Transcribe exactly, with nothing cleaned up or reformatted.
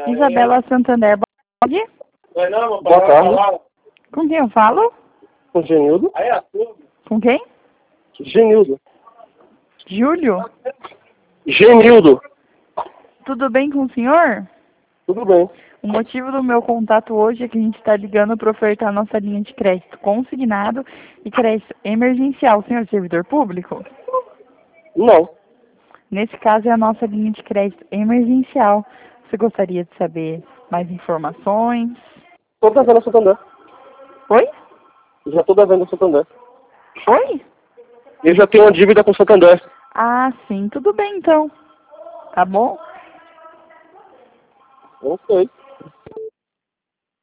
Isabela Santander, boa tarde. Boa tarde. Com quem eu falo? Com Genildo. Com quem? Genildo. Júlio? Genildo. Tudo bem com o senhor? Tudo bem. O motivo do meu contato hoje é que a gente está ligando para ofertar nossa linha de crédito consignado e crédito emergencial. Senhor é servidor público? Não. Nesse caso é a nossa linha de crédito emergencial. Você gostaria de saber mais informações? Estou devendo a Santander. Oi? Já estou devendo a Santander. Oi? Eu já tenho uma dívida com Santander. Ah, sim. Tudo bem, então. Tá bom? Ok.